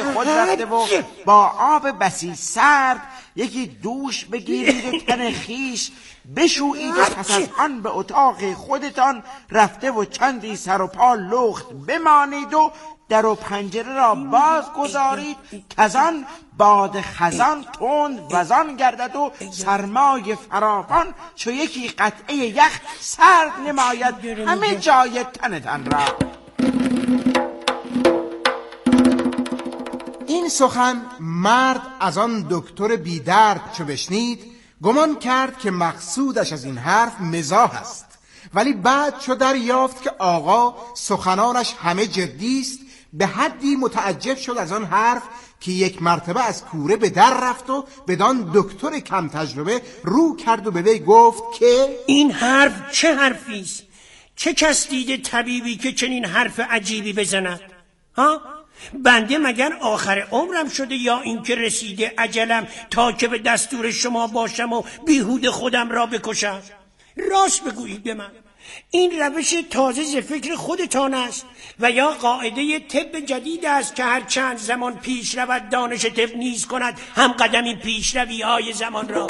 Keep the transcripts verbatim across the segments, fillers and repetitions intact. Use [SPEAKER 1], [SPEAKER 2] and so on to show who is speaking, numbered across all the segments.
[SPEAKER 1] خود رفته و با آب بسی سرد یکی دوش بگیرید و تن خیش بشویید و پس از آن به اتاق خودتان رفته و چندی سر و پا لخت بمانید و در و پنجره را باز گذارید که آن باد خزان تند وزان گردد و سرمای فراوان چو یکی قطعه یخ سرد نماید همه جای تنتان را.
[SPEAKER 2] این سخن مرد از آن دکتر بیدرد چو بشنید گمان کرد که مقصودش از این حرف مزاح است، ولی بعد چو دریافت که آقا سخنانش همه جدی است به حدی متعجب شد از آن حرف که یک مرتبه از کوره به در رفت و بدان دکتر کم تجربه رو کرد و به وی گفت که
[SPEAKER 3] این حرف چه حرفی است؟ چه کس دیده طبیبی که چنین حرف عجیبی بزند؟ ها؟ بنده مگر آخر عمرم شده یا اینکه رسیده اجلم تا که به دستور شما باشم و بیهود خودم را بکشم؟ راست بگویید به من، این روش تازه ز فکر خودتان است و یا قاعده طب جدید است که هر چند زمان پیش رود دانش طب نیز کند هم قدمی پیشروی های زمان را؟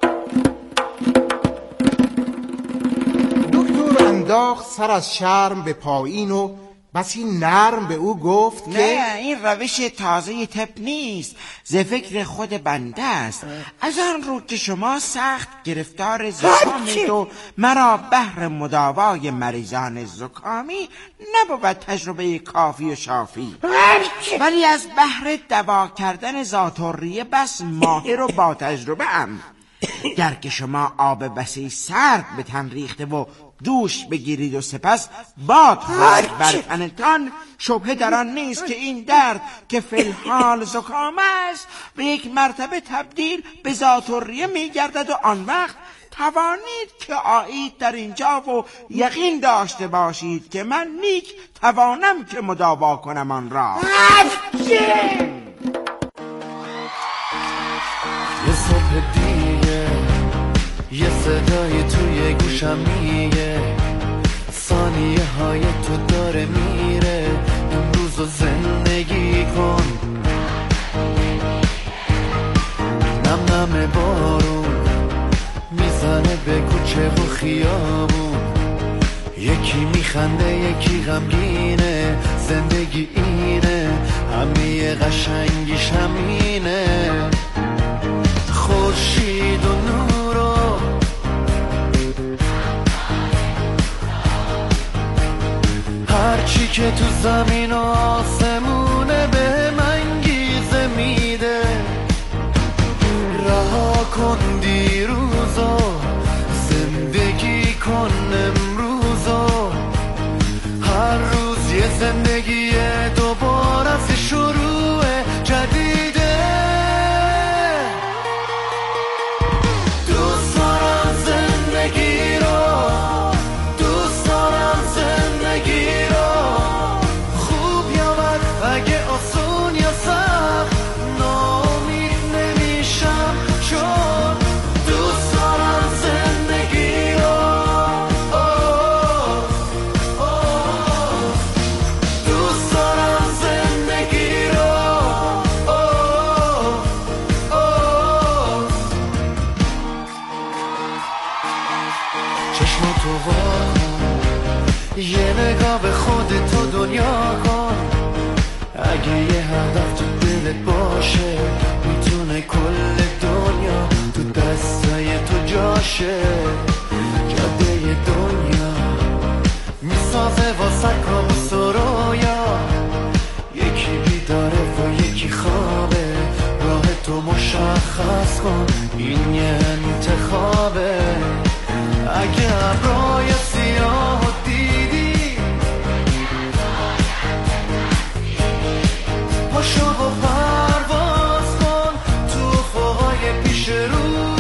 [SPEAKER 2] دکتر انداخت سر از شرم به پایین و بسی نرم به او گفت که
[SPEAKER 1] نه، این روش تازه طب نیست، ز فکر خود بنده است. از آن رو که شما سخت گرفتار زکامید و مرا بهر مداوای مریضان زکامی نبود تجربه کافی و شافی، ولی از بهر دوا کردن ذات‌الریه بس ماهر و با تجربه ام. گر که شما آب بسی سرد به تن ریخته و دوش بگیرید و سپس باد خورد بر تنتان، شبهه در آن نیست که این درد که فی الحال زکام است به یک مرتبه تبدیل به ذات‌الریه می گردد و آن وقت توانید که آیید در اینجا و یقین داشته باشید که من نیک توانم که مداوا کنم آن را.
[SPEAKER 4] یه صبح دیگه یه صدای توی گوشم میگه ثانیه های تو داره میره، امروز رو زندگی کن. نم نم بارون میزنه به کوچه و خیابون، یکی میخنده یکی غمگینه، زندگی اینه همه قشنگیش همینه. خورشید و نور و هرچی که تو زمین و آسمونه به من گیزه میده. رها کن دیروزو زندگی کن امروزو، هر روز یه زندگی دوباره از شروع جدیده. دوست دارم زندگی رو، دوست دارم زندگی رو، خوب یا بد اگه آسون یا سخت ناامید نمیشم چون دوست دارم زندگی رو. اوه اوه دوست دارم زندگی رو. اوه اوه چشم تو وا، یه نگاه به خودت و دنیا کن. اگه یه هدف تو دلت باشه میتونه کل دنیا تو دستای تو جاشه. جاده دنیا میسازه واسه کابوس و رویا، یکی بیداره و یکی خوابه. راه تو مشخص کن، این یه انتخابه. اگه ابرای سیاه و دیدی پاشو و پرواز کن تو افقهای پیش رو.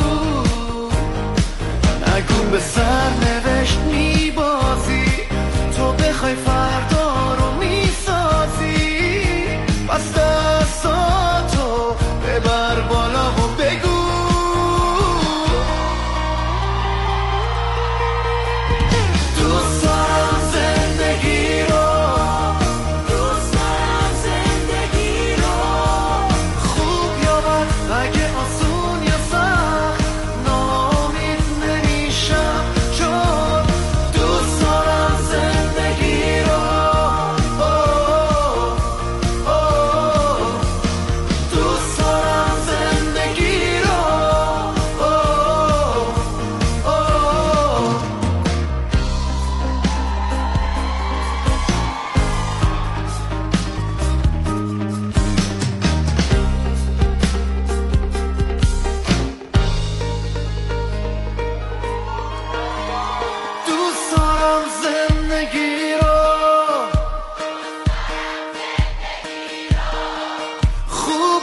[SPEAKER 4] نگو به سرنوشت میبازی، تو بخوای فردا رو میسازی. پس دستاتو ببر بالا و بگو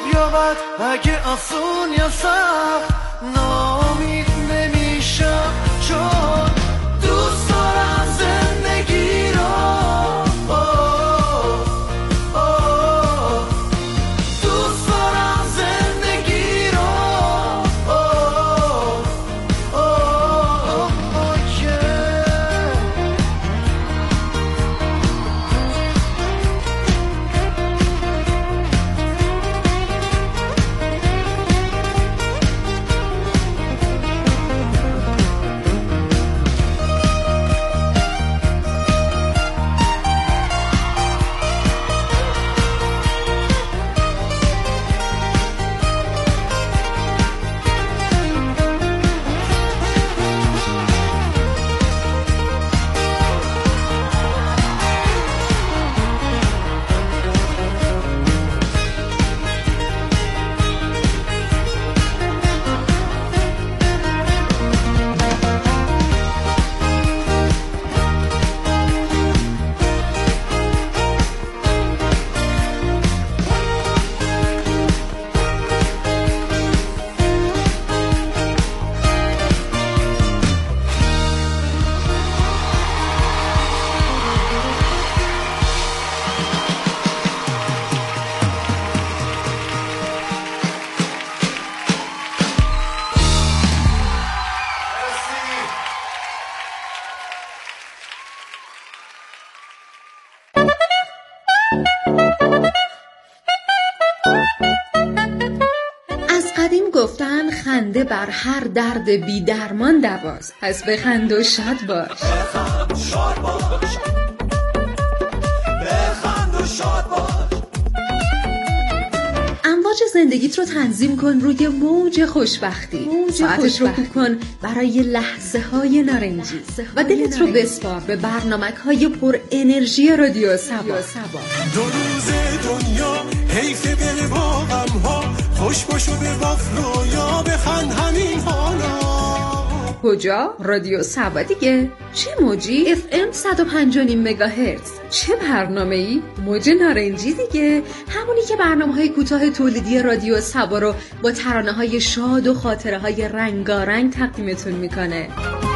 [SPEAKER 4] بیابد اگه آسون یا سخت ناامید نمیشم چون دوست دارم زندگی رو دوست دارم زندگی رو
[SPEAKER 5] گفتن خنده بر هر درد بی درمان دواست. پس بخند و شاد باش.
[SPEAKER 4] بخند و شاد باش. بخند و شاد باش.
[SPEAKER 5] امواج زندگیت رو تنظیم کن روی موج خوشبختی. ساعتش رو خوب کن برای لحظه های نارنجی و دلت رو بسپار به برنامک های پر انرژی رادیو سبا.
[SPEAKER 4] دو روز دنیا حیف دل با غم ها، خوش باشو به وقت رویا بخند همین حالا.
[SPEAKER 5] کجا؟ رادیو سبا دیگه. چه موجی؟ اف ام صد و پنج و نیم مگاهرتز. چه برنامه‌ای؟ موج نارنجی دیگه. همونی که برنامه‌های کوتاه تولیدی رادیو سبا رو با ترانه‌های شاد و خاطره‌های رنگارنگ تقدیمتون میکنه.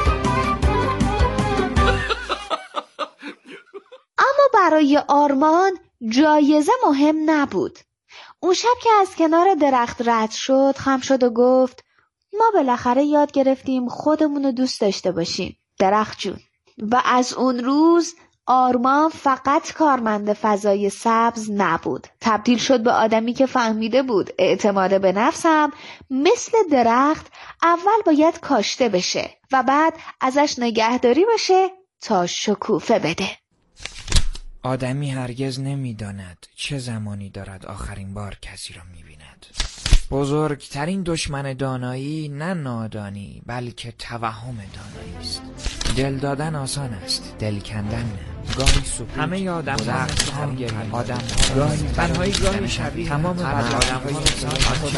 [SPEAKER 6] اما برای آرمان جایزه مهم نبود. اون شب که از کنار درخت رد شد، خم شد و گفت ما بالاخره یاد گرفتیم خودمون رو دوست داشته باشیم درخت جون. و از اون روز آرمان فقط کارمند فضای سبز نبود، تبدیل شد به آدمی که فهمیده بود اعتماد به نفسم مثل درخت اول باید کاشته بشه و بعد ازش نگهداری بشه تا شکوفه بده.
[SPEAKER 7] آدمی هرگز نمی‌داند چه زمانی دارد آخرین بار کسی را می‌بیند. بزرگترین دشمن دانایی نه نادانی بلکه توهم دانایی است. دل دادن آسان است، دل کندن نه. گاهی سکوت، همه آدم ها هم گریه، آدم ها گاهی تنهایی، گاهی شبیه تمام بد آدم های انسان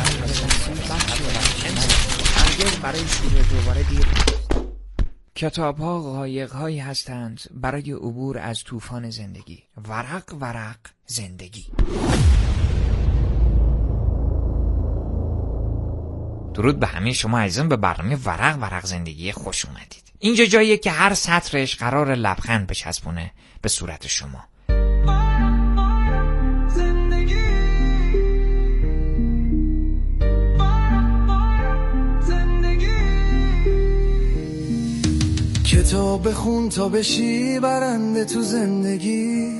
[SPEAKER 7] هرگز برای شروع دوباره دیر. کتاب ها قایق هایی هستند برای عبور از طوفان زندگی. ورق ورق زندگی. درود به همه شما عزیزان، به برنامه ورق ورق زندگی خوش اومدید. اینجا جاییه که هر سطرش قرار لبخند بچسبونه به صورت شما.
[SPEAKER 4] کتاب بخون تا بشی برنده تو زندگی.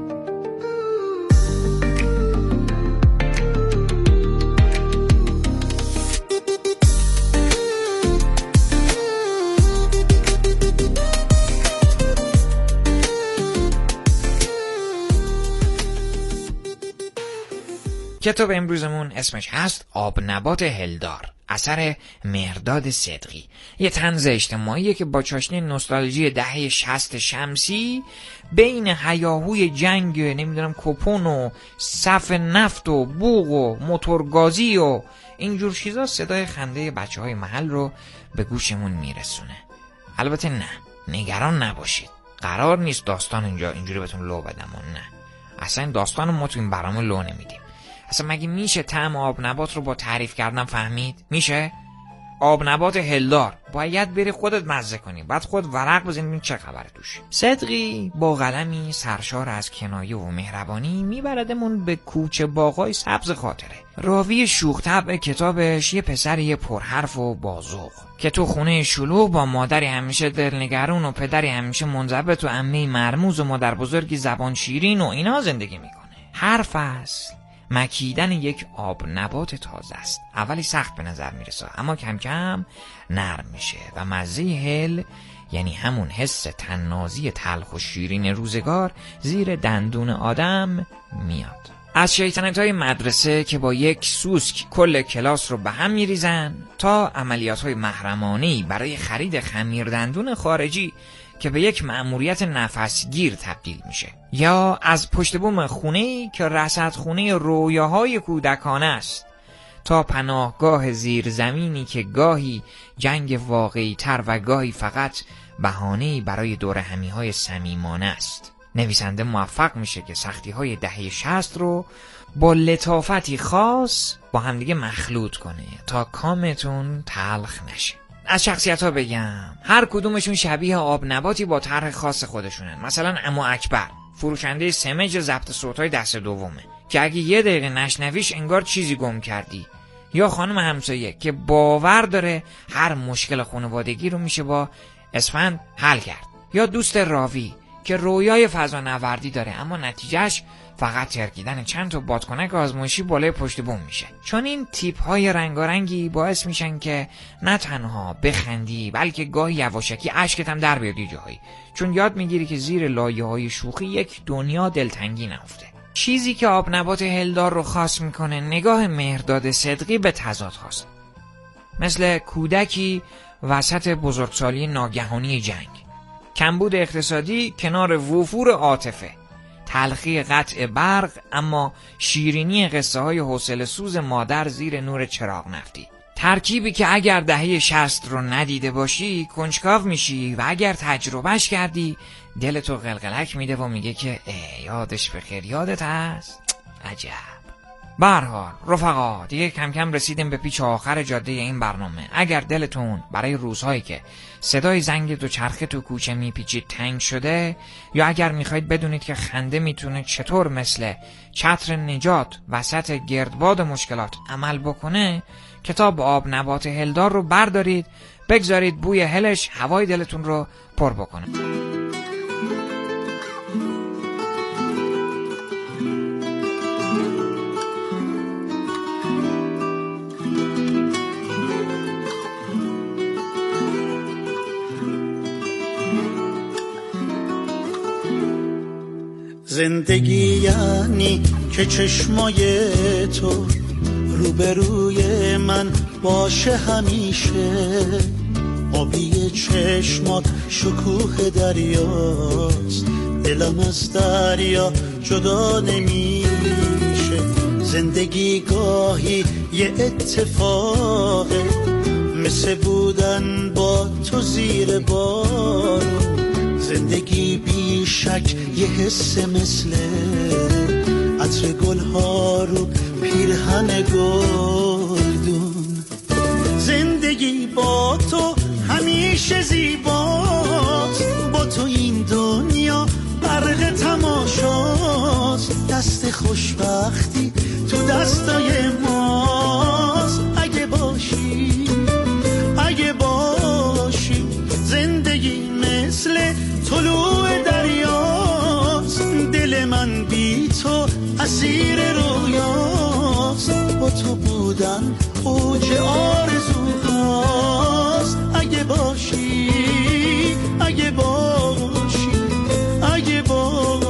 [SPEAKER 7] کتاب امروزمون اسمش هست آب نبات هلدار، اثر مهرداد صدقی. یه طنز اجتماعیه که با چاشنی نوستالژی دهه شصت شمسی بین هیاهوی جنگ نمیدونم کپون و صف نفت و بوق و موتورگازی و اینجور چیزا صدای خنده بچه های محل رو به گوشمون میرسونه. البته نه، نگران نباشید، قرار نیست داستان اینجا اینجوری بهتون لو بدم و نه، اصلا این داستان ما تو این برنامه لو نمیدیم. اصلا مگه میشه طعم آب نبات رو با تعریف کردن فهمید؟ میشه؟ آب نبات هلدار باید بری خودت مزه کنی، بعد خود ورق بزنی ببین چه خبره توش. صدقی با قلمی سرشار از کنایه و مهربانی میبردمون به کوچه باغای سبز خاطره. راوی شوخ طبع کتابش یه پسری پرحرف و بازوق که تو خونه شلوغ با مادری همیشه دلنگرون و پدری همیشه منضبط و عمه مرموز و مادر بزرگی زبان شیرین و اینا زندگی میکنه. هر فصل مکیدن یک آب نبات تازه است. اولی سخت به نظر میرسه اما کم کم نرم میشه و مزه هل، یعنی همون حس طنازی تلخ و شیرین روزگار، زیر دندون آدم میاد. از شیطنت‌های مدرسه که با یک سوسک کل کلاس رو به هم میریزن تا عملیات‌های محرمانه‌ای برای خرید خمیر دندون خارجی که به یک مأموریت نفسگیر تبدیل میشه، یا از پشت بوم خونه‌ای که رصدخونه رویاهای کودکانه است تا پناهگاه زیرزمینی که گاهی جنگ واقعی تر و گاهی فقط بهانه‌ای برای دور همی‌های صمیمانه است. نویسنده موفق میشه که سختی‌های دهه شصت رو با لطافتی خاص با همدیگه مخلوط کنه تا کامتون تلخ نشه. از شخصیت ها بگم، هر کدومشون شبیه آب نباتی با طرح خاص خودشونن. مثلا عمو اکبر، فروشنده سمج ضبط صوت‌های دست دومه که اگه یه دقیقه نشنویش انگار چیزی گم کردی، یا خانم همسایه که باور داره هر مشکل خانوادگی رو میشه با اسفند حل کرد، یا دوست راوی که رویای فضانوردی داره اما نتیجهش فقط ترکیدن چند تا بادکنک آزمایشی بالای پشت بوم میشه. چون این تیپ های رنگارنگی باعث میشن که نه تنها بخندی بلکه گاهی یواشکی اشکت هم در بیاد جایی، چون یاد میگیری که زیر لایه های شوخی یک دنیا دلتنگی نهفته. چیزی که آب نبات هلدار رو خاص میکنه نگاه مهرداد صدقی به تضاد خاص، مثل کودکی وسط بزرگسالی ناگهانی جنگ، کمبود اقتصادی کنار وفور عاطفه، تلخی قطع برق اما شیرینی قصه های حوصله سوز مادر زیر نور چراغ نفتی. ترکیبی که اگر دهه شصت رو ندیده باشی کنجکاو میشی و اگر تجربهش کردی دلتو قلقلک میده و میگه که یادش بخیر، یادت هست؟ عجب. به هر حال رفقا، دیگه کم کم رسیدیم به پیچ آخر جاده این برنامه. اگر دلتون برای روزهایی که صدای زنگ دوچرخه تو کوچه میپیچید تنگ شده، یا اگر میخواید بدونید که خنده میتونه چطور مثل چتر نجات وسط گردباد مشکلات عمل بکنه، کتاب آب نبات هلدار رو بردارید، بگذارید بوی هلش هوای دلتون رو پر بکنه.
[SPEAKER 8] زندگی یعنی که چشمای تو روبروی من باشه همیشه، آبی چشمات شکوه دریاست، دلم از دریا جدا نمیشه. زندگی گاهی یه اتفاقه، مثل بودن با تو زیر بارون. زندگی بی شک یه حس مثل عطر گل ها رو پیرهن گلدون. زندگی با تو همیشه زیباست، با تو این دنیا برق تماشاست. دست خوشبختی تو دستای ماست، اگه باشی اگه باشی. زندگی مثل طلوع دریاست، دل من بی تو اسیر رویاست. با تو بودن اوج آرزوهاست، اگه باشی اگه باشی اگه باشی.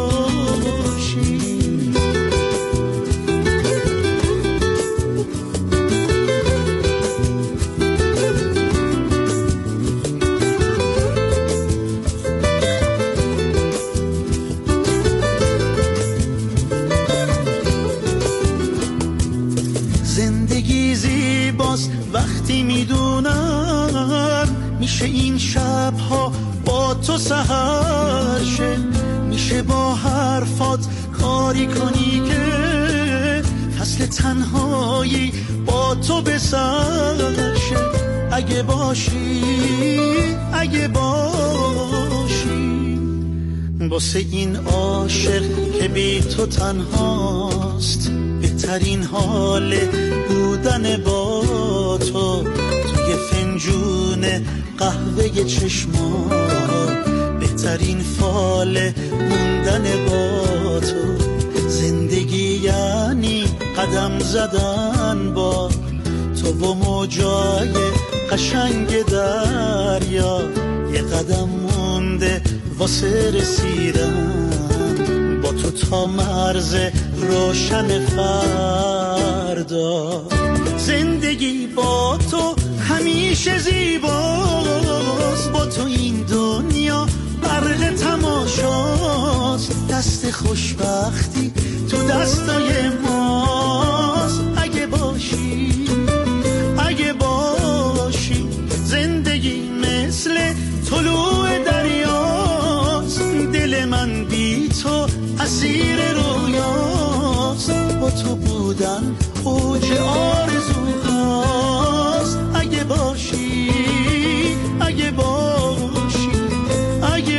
[SPEAKER 8] وقتی میدونم میشه این شبها با تو سحر شه، میشه با حرفات کاری کنی که فصل تنهایی با تو به سر شه. اگه باشی اگه باشی واسه این عاشق که بی تو تنهاست، بهترین حال بودن با تو توی فنجون قهوه چشما، بهترین فال موندن با تو. زندگی یعنی قدم زدن با تو و موجای قشنگ دریا، یه قدم مونده واسه رسیدن با تو تا مرز روشن فردا. زندگی با تو همیشه زیباست، با تو این دنیا برق تماشاست. دست خوشبختی تو دستای ماست. اگه باشی اگه باشی زندگی مثل طلوع دریاست. دل من بی تو اسیر رویاست، با تو بودن اوج آرزوهاست. اگه باشی اگه باشی اگه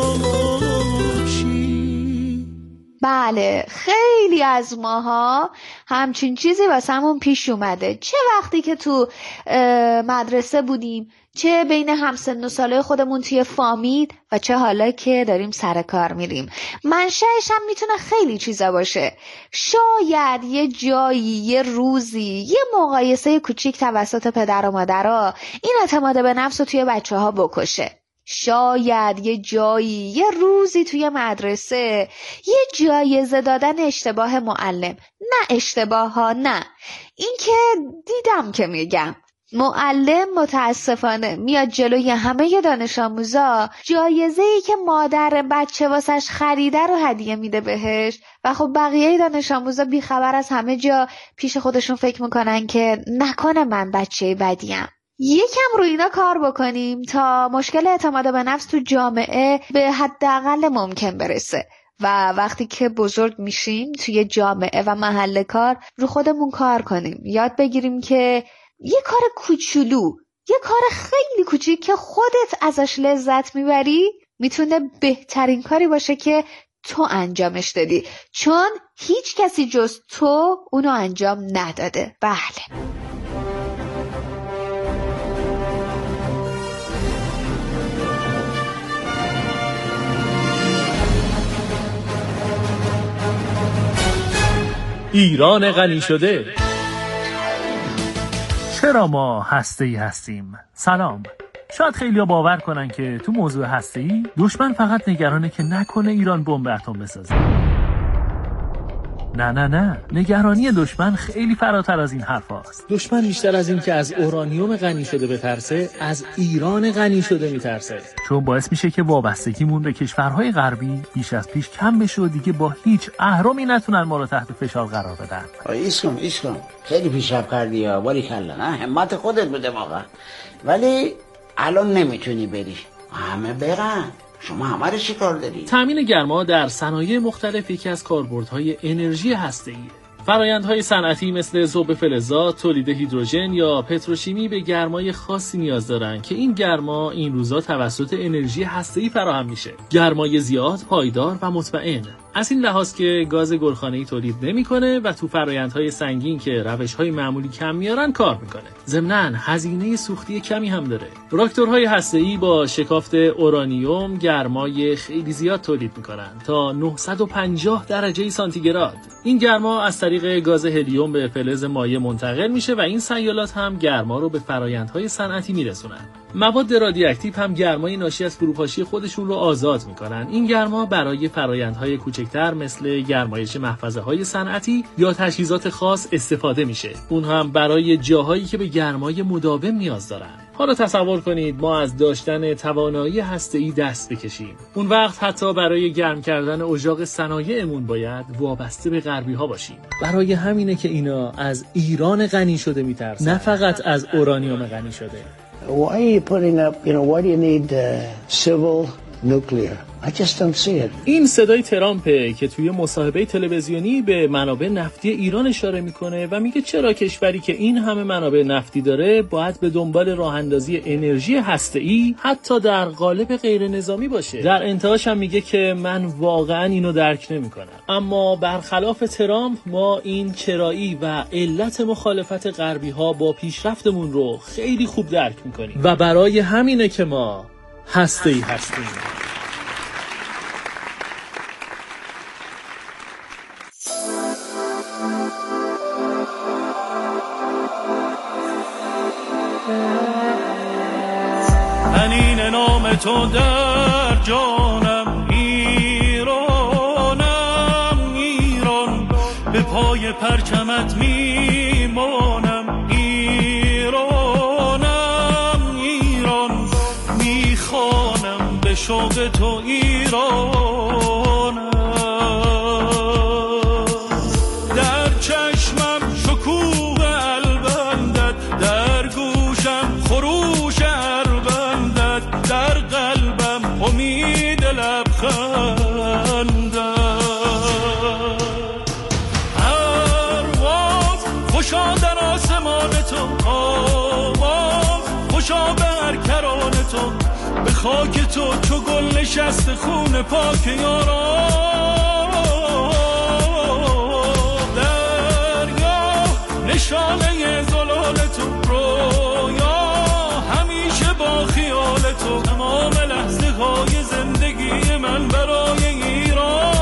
[SPEAKER 8] باشی.
[SPEAKER 6] بله، خیلی از ماها همچین چیزی واسمون پیش اومده، چه وقتی که تو مدرسه بودیم، چه بین همسن و ساله خودمون توی فامیل، و چه حالا که داریم سر کار میریم. منشأش هم میتونه خیلی چیزا باشه. شاید یه جایی، یه روزی، یه مقایسه کوچیک توسط پدر و مادرها این اعتماد به نفس رو توی بچه ها بکشه. شاید یه جایی، یه روزی توی مدرسه یه جایزه دادن اشتباه معلم، نه اشتباه ها، نه، این که دیدم که میگم معلم متاسفانه میاد جلوی همه دانش آموزا جایزه‌ای که مادر بچه واسش خریده رو هدیه میده بهش، و خب بقیه دانش آموزا بیخبر از همه جا پیش خودشون فکر میکنن که نکنه من بچه بدیم. یکم رو اینا کار بکنیم تا مشکل اعتماد به نفس تو جامعه به حداقل ممکن برسه، و وقتی که بزرگ میشیم توی جامعه و محل کار رو خودمون کار کنیم، یاد بگیریم که یه کار کوچولو، یه کار خیلی کوچیک که خودت ازش لذت میبری میتونه بهترین کاری باشه که تو انجامش دادی، چون هیچ کسی جز تو اونو انجام نداده. بله.
[SPEAKER 9] ایران غنی شده. چرا ما هسته‌ای هستیم؟ سلام. شاید خیلی‌ها باور کنن که تو موضوع هسته‌ای دشمن فقط نگرانه که نکنه ایران بمب اتم بسازه. نه نه نه، نگرانی دشمن خیلی فراتر از این حرف هاست.
[SPEAKER 10] دشمن بیشتر از این که از اورانیوم غنی شده بترسه، از ایران غنی شده میترسه،
[SPEAKER 9] چون باعث میشه که وابستگیمون به کشورهای غربی بیش از پیش کم بشه و دیگه با هیچ اهرمی نتونن ما رو تحت فشار قرار بدن.
[SPEAKER 11] ایسکم ایسکم خیلی پیشرفت کردی ها، باری کلا، نه همت خودت بوده واقعا، ولی الان نمیتونی بری، همه برن، شما همه رو چی کار داری؟
[SPEAKER 10] تامین گرما در صنایع مختلف یکی از کاربردهای انرژی هسته‌ایه. فرآیندهای صنعتی مثل ذوب فلزات، تولید هیدروژن یا پتروشیمی به گرمای خاصی نیاز دارن که این گرما این روزا توسط انرژی هسته‌ای فراهم میشه. گرمای زیاد، پایدار و مطمئن. از این لحاظ که گاز گلخانه‌ای تولید نمی‌کنه و تو فرآیندهای سنگین که روش‌های معمولی کم میارن کار می‌کنه. ضمناً هزینه سوختی کمی هم داره. راکتورهای هسته‌ای با شکافت اورانیوم گرمای خیلی زیاد تولید می‌کنن تا نهصد و پنجاه درجه سانتیگراد. این گرما از طریق گاز هلیوم به فلز مایع منتقل میشه و این سیالات هم گرما رو به فرآیندهای صنعتی میرسونن. مواد رادیواکتیو هم گرمای ناشی از فروپاشی خودشون رو آزاد میکنن. این گرما برای فرآیندهای کوچکتر مثل گرمایش محفظه‌های صنعتی یا تجهیزات خاص استفاده میشه. اون هم برای جاهایی که به گرمای مداوم نیاز دارن. حالا تصور کنید ما از داشتن توانایی هسته‌ای دست بکشیم. اون وقت حتی برای گرم کردن اجاق صنایعمون باید وابسته به غربی‌ها باشیم. برای همینه که اینا از ایران غنی شده میترسن، نه فقط از اورانیوم غنی شده.
[SPEAKER 11] Why are you putting up, you know, why do you need uh, civil nuclear. I just don't see it.
[SPEAKER 10] این صدای ترامپه که توی مصاحبه تلویزیونی به منابع نفتی ایران اشاره میکنه و میگه چرا کشوری که این همه منابع نفتی داره باید به دنبال راه اندازی انرژی هسته‌ای حتی در قالب غیر نظامی باشه. در انتهاش هم میگه که من واقعا اینو درک نمیکنم. اما برخلاف ترامپ ما این چرایی و علت مخالفت غربی ها با پیشرفتمون رو خیلی خوب درک میکنیم و برای همینه که ما هسته‌ای هستیم.
[SPEAKER 8] حنین نام تو در جانم، ایرانم ایران، به پای پرچمت میمانم، ایرانم ایران، میخوانم به شوق تو ایرانم، در چشمم شکوه البندت، در گوشم خروش اربندت، در قلبم امید لبخندت، پرواز خوشا در آسمان تو، آواز خوشا به هر کران تو، به خاک تو چو گل نشست خون پاک یاران، دریا نشانه زلال تو، رویا همیشه با خیال تو، تمام لحظه های زندگی من برای ایران.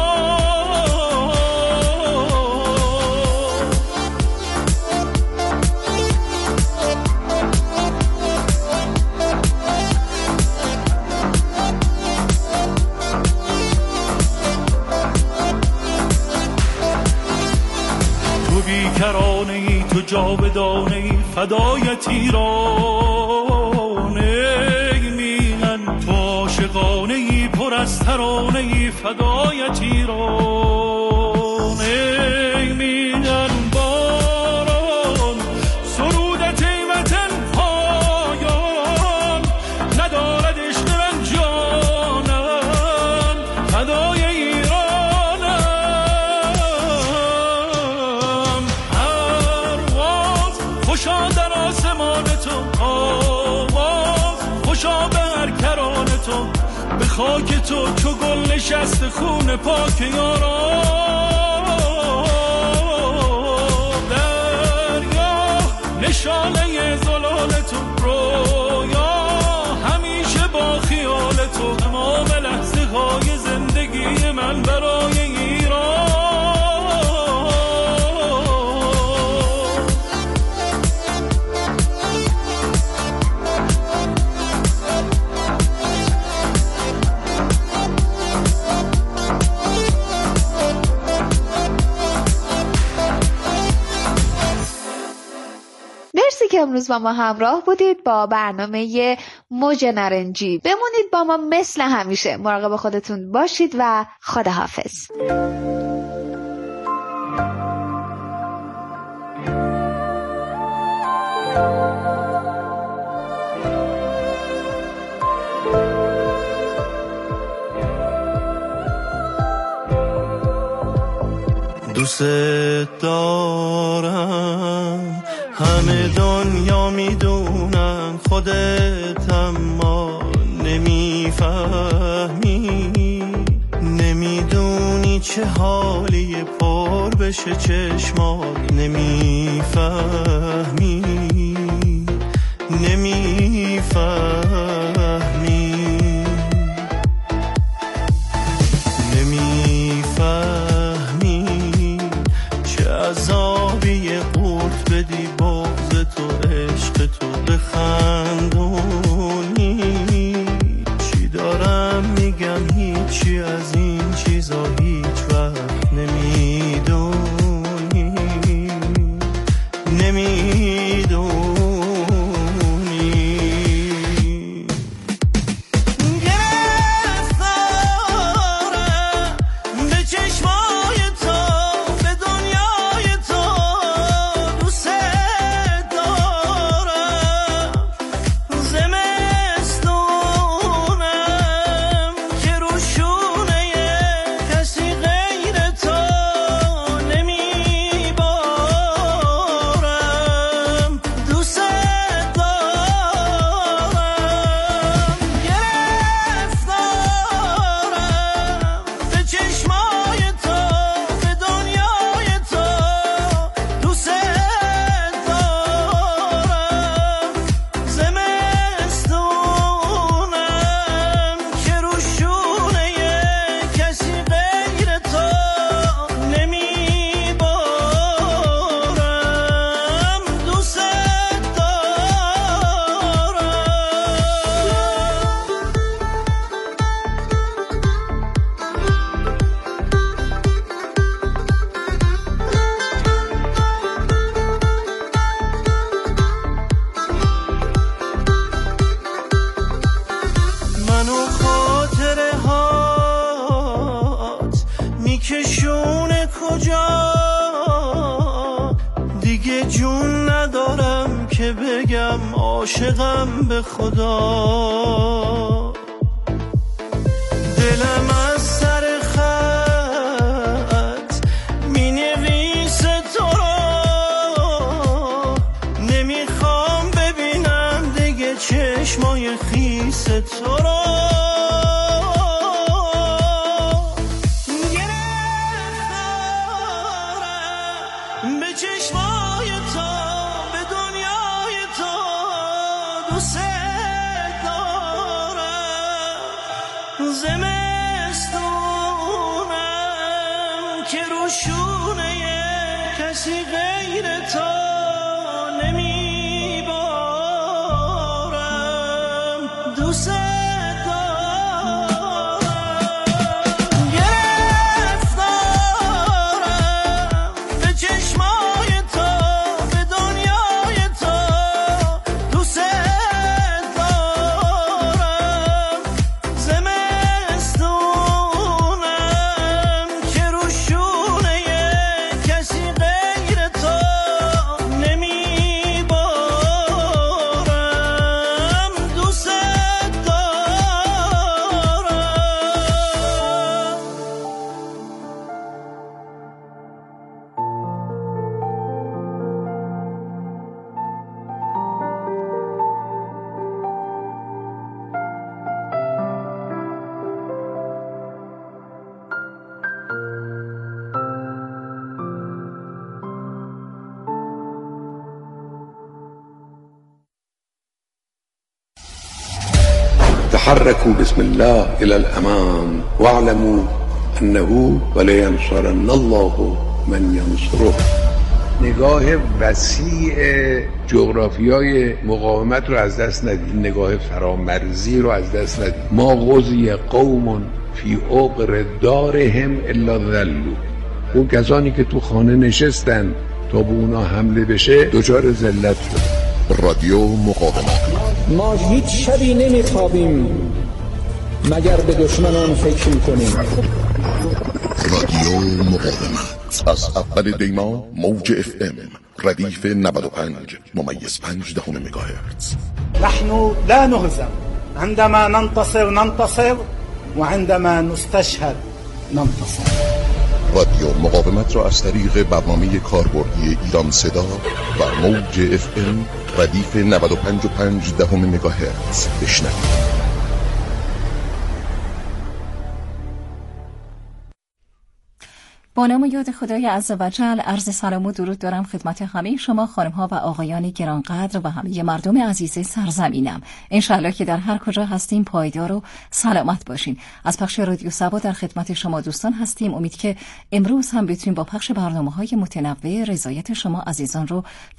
[SPEAKER 8] تو بیکرانه ای، تو جاودانه ای، فدایت ایران ای میهن، تو عاشقانه ای، پر از ترانه ای، فدایت ایران ای میهن، باران سرودت ای وطن پایان، ندارد عشق من جانم، فدای ایرانم، پرواز خوشا در آسمان تو، آواز خوشا به هر کران تو، به خاک تو چو گل نشست خون پاک یاران، دریا نشانه زلال تو، رویا همیشه با خیال تو، تمام لحظه های زندگی من برای ایران.
[SPEAKER 6] مرسی که امروز با ما همراه بودید با برنامه موج نارنجی. بمونید با ما مثل همیشه، مراقب خودتون باشید و خداحافظ.
[SPEAKER 8] دوست دارم، همه دنیا میدونن، خودت اما نمیفهمی، نمیدونی چه حالی پر بشه چشمات، نمیفهمی نمیفهمی نمیفهمی چه عذابی قورت بدی بغض تو، عشق تو بخندونی، چی دارم میگم هیچی از این چیزا هیچ وقت نمیدونی، نمی دیگه جون ندارم که بگم عاشقم به خدا. دلم از سر خط می نویسه تو را، نمیخوام ببینم دیگه چشمای خیس تو را. گرفتارم به چشمای تو، به دنیای تو، دوست دارم. زمستونم که روشونه کسی غیر تو نمیبارم، دوست
[SPEAKER 12] تحركوا بسم الله إلى الأمام واعلموا أنه ولينصرن الله من ينصره. نگاه وسیع جغرافیای مقاومت رو از دست ندید، نگاه فرامرزی رو از دست ندید. ما غزی قوم فی عقر دارهم الا ذلوا. اون کسانی که تو خانه نشستن تا به اونا حمله بشه دچار ذلت شد.
[SPEAKER 13] رادیو مقاومت.
[SPEAKER 14] ما هیچ شبی نمیخوابیم مگر به دشمنان فکر میکنیم.
[SPEAKER 13] رادیو مقاومت از اول دیما موج اف ام ردیف نود و پنج ممیز پنج دهم مگاهرتز.
[SPEAKER 14] نحن لا نهزم، عندما ننتصر ننتصر وعندما نستشهد ننتصر.
[SPEAKER 13] رادیو مقاومت را از طریق برنامه کاربردی ایران صدا و موج اف ام ردیف نود و پنج و پنج دهم مگاهرتز بشنوید.
[SPEAKER 15] با نام و یاد خدای عزوجل عرض سلام و درود دارم خدمت همه شما خانم‌ها و آقایان گرانقدر و همه مردم عزیز سرزمینم. انشالله که در هر کجا هستیم پایدار و سلامت باشین. از پخش رادیو سبا در خدمت شما دوستان هستیم. امید که امروز هم بتونیم با پخش برنامه‌های متنوع رضایت شما عزیزان رو